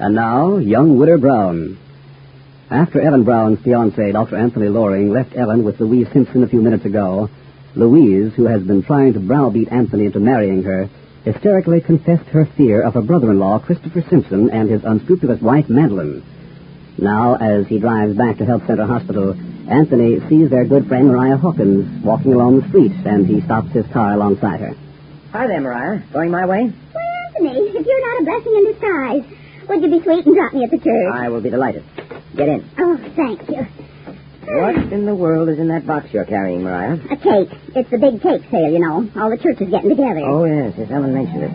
And now, young Widder Brown. After Ellen Brown's fiancé, Dr. Anthony Loring, left Ellen with Louise Simpson a few minutes ago, Louise, who has been trying to browbeat Anthony into marrying her, hysterically confessed her fear of her brother-in-law, Christopher Simpson, and his unscrupulous wife, Madeline. Now, as he drives back to Health Center Hospital, Anthony sees their good friend Mariah Hawkins walking along the street, and he stops his car alongside her. Hi there, Mariah. Going my way? Well, Anthony, if you're not a blessing in disguise, would you be sweet and drop me at the church? I will be delighted. Get in. Oh, thank you. What in the world is in that box you're carrying, Mariah? A cake. It's the big cake sale, you know. All the churches getting together. Oh, yes. Ellen mentioned it.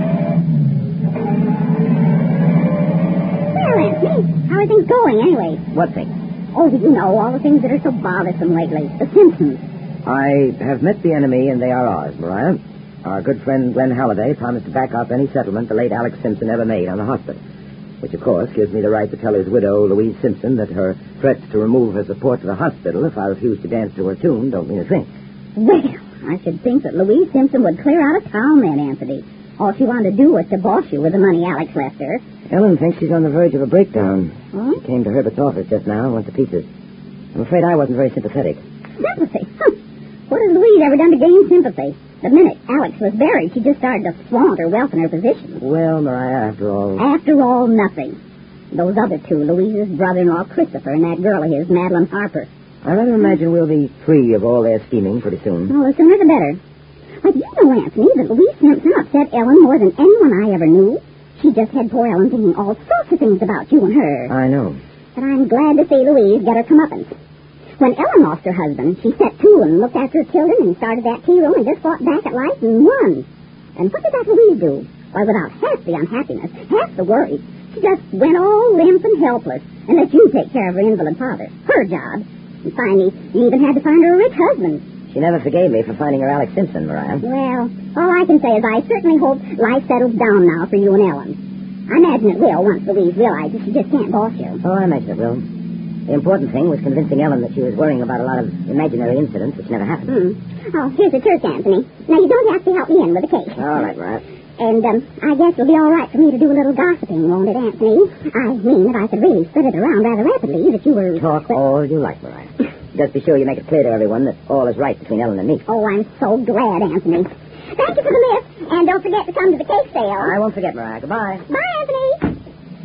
Well, Anthony, how are things going, anyway? What thing? Oh, you know, all the things that are so bothersome lately. The Simpsons. I have met the enemy, and they are ours, Mariah. Our good friend Glenn Halliday promised to back up any settlement the late Alex Simpson ever made on the hospital, which, of course, gives me the right to tell his widow, Louise Simpson, that her threats to remove her support to the hospital if I refuse to dance to her tune don't mean a thing. Well, I should think that Louise Simpson would clear out of town then, Anthony. All she wanted to do was to boss you with the money Alex left her. Ellen thinks she's on the verge of a breakdown. Huh? She came to Herbert's office just now and went to pieces. I'm afraid I wasn't very sympathetic. Sympathy? Huh. What has Louise ever done to gain sympathy? The minute Alex was buried, she just started to flaunt her wealth and her position. Well, Mariah, after all... After all, nothing. Those other two, Louise's brother-in-law, Christopher, and that girl of his, Madeline Harper. I rather imagine we'll be free of all their scheming pretty soon. Well, the sooner the better. But you know, Anthony, that Louise Simpson upset Ellen more than anyone I ever knew. She just had poor Ellen thinking all sorts of things about you and her. I know. But I'm glad to see Louise get her comeuppance. When Ellen lost her husband, she set to and looked after her children and started that tea room and just fought back at life and won. And what did that Louise do? Why, without half the unhappiness, half the worry, she just went all limp and helpless and let you take care of her invalid father. Her job. And finally, you even had to find her a rich husband. She never forgave me for finding her Alex Simpson, Mariah. Well, all I can say is I certainly hope life settles down now for you and Ellen. I imagine it will once Louise realizes she just can't boss you. Oh, I imagine it will. The important thing was convincing Ellen that she was worrying about a lot of imaginary incidents which never happened. Oh, here's the church, Anthony. Now, you don't have to help me in with the cake. All right, Mariah. And I guess it'll be all right for me to do a little gossiping, won't it, Anthony? I mean that I could really spread it around rather rapidly that you were... Talk all you like, Mariah. Just be sure you make it clear to everyone that all is right between Ellen and me. Oh, I'm so glad, Anthony. Thank you for the lift, and don't forget to come to the cake sale. I won't forget, Mariah. Goodbye. Bye, Anthony.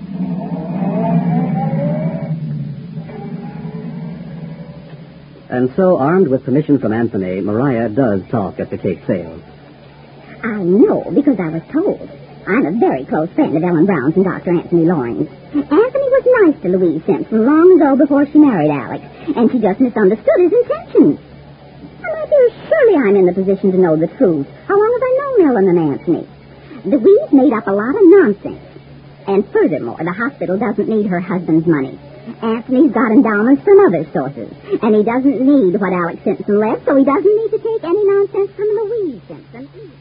And so, armed with permission from Anthony, Mariah does talk at the cake sale. I know, because I was told. I'm a very close friend of Ellen Brown's and Dr. Anthony Loring's. Anthony was nice to Louise Simpson long ago before she married Alex, and she just misunderstood his intentions. And my dear, surely I'm in the position to know the truth. How long have I known Ellen and Anthony? Louise made up a lot of nonsense. And furthermore, the hospital doesn't need her husband's money. Anthony's got endowments from other sources, and he doesn't need what Alex Simpson left, so he doesn't need to take any nonsense from Louise Simpson either.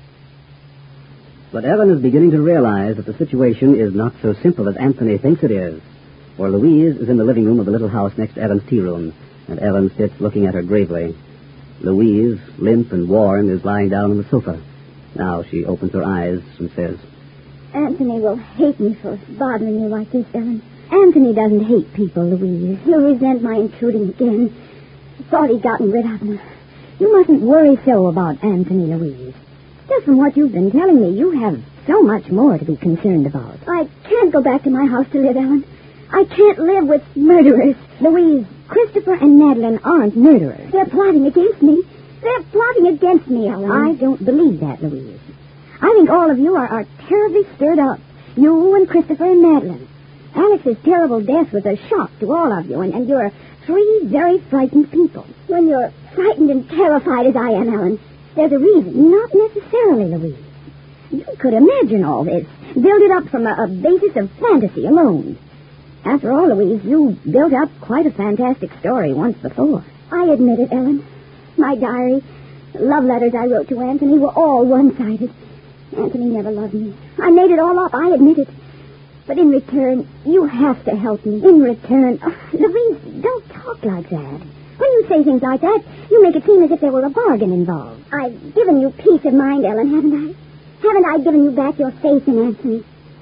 But Ellen is beginning to realize that the situation is not so simple as Anthony thinks it is. For Louise is in the living room of the little house next to Ellen's tea room, and Ellen sits looking at her gravely. Louise, limp and worn, is lying down on the sofa. Now she opens her eyes and says, Anthony will hate me for bothering you like this, Ellen. Anthony doesn't hate people, Louise. He'll resent my intruding again. I thought he'd gotten rid of me. You mustn't worry so about Anthony, Louise. Just from what you've been telling me, you have so much more to be concerned about. I can't go back to my house to live, Ellen. I can't live with murderers. Louise, Christopher and Madeline aren't murderers. They're plotting against me. They're plotting against me, Ellen. I don't believe that, Louise. I think all of you are terribly stirred up. You and Christopher and Madeline. Alex's terrible death was a shock to all of you, and you're three very frightened people. When you're frightened and terrified as I am, Ellen, there's a reason. Not necessarily, Louise. You could imagine all this, build it up from a basis of fantasy alone. After all, Louise, you built up quite a fantastic story once before. I admit it, Ellen. My diary, the love letters I wrote to Anthony were all one-sided. Anthony never loved me. I made it all up, I admit it. But in return, you have to help me. In return... Oh, Louise, don't talk like that. When you say things like that, you make it seem as if there were a bargain involved. I've given you peace of mind, Ellen, haven't I? Haven't I given you back your faith in Anthony?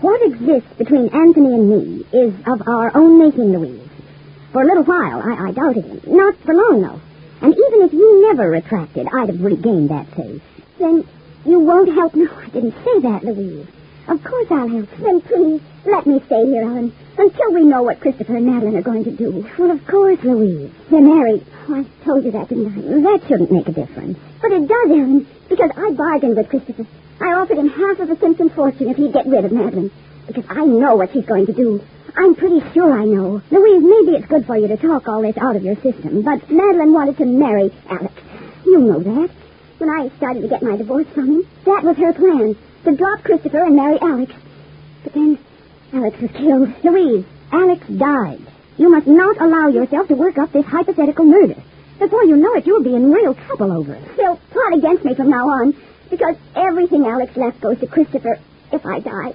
What exists between Anthony and me is of our own making, Louise. For a little while, I doubted him. Not for long, though. And even if you never retracted, I'd have regained that faith. Then you won't help? No, I didn't say that, Louise. Of course I'll help. Then please, let me stay here, Ellen, until we know what Christopher and Madeline are going to do. Well, of course, Louise. They're married. Oh, I told you that, didn't I? That shouldn't make a difference. But it does, Ellen, because I bargained with Christopher. I offered him half of the Simpson fortune if he'd get rid of Madeline, because I know what she's going to do. I'm pretty sure I know. Louise, maybe it's good for you to talk all this out of your system, but Madeline wanted to marry Alex. You know that. When I started to get my divorce from him, that was her plan, to drop Christopher and marry Alex. But then Alex was killed. Louise, Alex died. You must not allow yourself to work up this hypothetical murder. Before you know it, you'll be in real trouble over it. They'll plot against me from now on, because everything Alex left goes to Christopher if I die.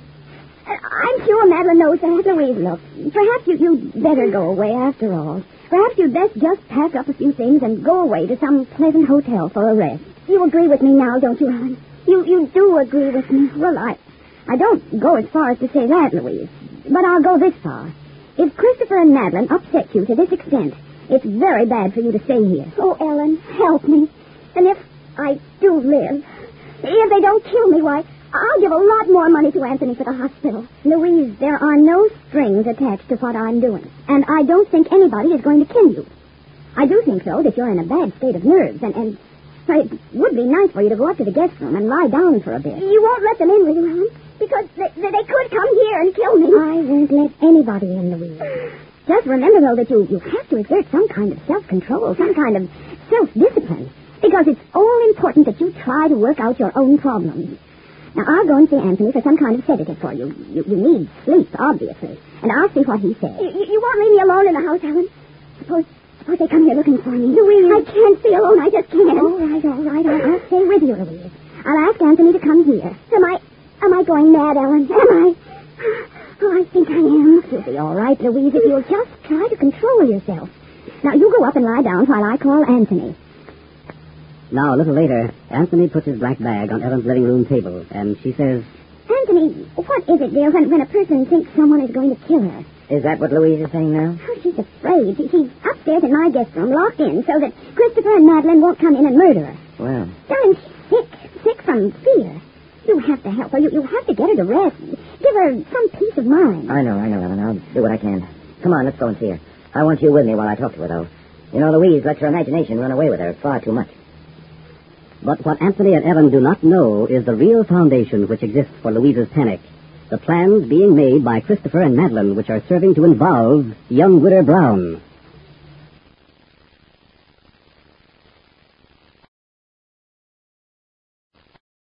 I'm sure Madeline knows that. Louise, look, perhaps you'd better go away after all. Perhaps you'd best just pack up a few things and go away to some pleasant hotel for a rest. You agree with me now, don't you, Helen? You do agree with me? Well, I don't go as far as to say that, Louise, but I'll go this far. If Christopher and Madeline upset you to this extent, it's very bad for you to stay here. Oh, Ellen, help me. And if I do live, if they don't kill me, why, I'll give a lot more money to Anthony for the hospital. Louise, there are no strings attached to what I'm doing, and I don't think anybody is going to kill you. I do think, though, that you're in a bad state of nerves, and it would be nice for you to go up to the guest room and lie down for a bit. You won't let them in, will you, Helen? Because they could come here and kill me. I won't let anybody in, Louise. Just remember, though, that you have to exert some kind of self-control, some kind of self-discipline, because it's all important that you try to work out your own problems. Now, I'll go and see Anthony for some kind of sedative for you. You need sleep, obviously. And I'll see what he says. You won't leave me alone in the house, Helen? Suppose they come here looking for me. Louise, I can't stay alone. I just can't. All right. I'll stay with you, Louise. I'll ask Anthony to come here. Am I going mad, Ellen? Am I? Oh, I think I am. You'll be all right, Louise, if you'll just try to control yourself. Now, you go up and lie down while I call Anthony. Now, a little later, Anthony puts his black bag on Ellen's living room table, and she says, Anthony, what is it, dear, when a person thinks someone is going to kill her? Is that what Louise is saying now? Oh, she's afraid. She's upstairs in my guest room, locked in, so that Christopher and Madeline won't come in and murder her. Well. Darling, she's sick from fear. You have to help her. You have to get her to rest. Give her some peace of mind. I know, Ellen. I'll do what I can. Come on, let's go and see her. I want you with me while I talk to her, though. You know, Louise lets her imagination run away with her far too much. But what Anthony and Ellen do not know is the real foundation which exists for Louise's panic. The plans being made by Christopher and Madeline, which are serving to involve young Widow Brown.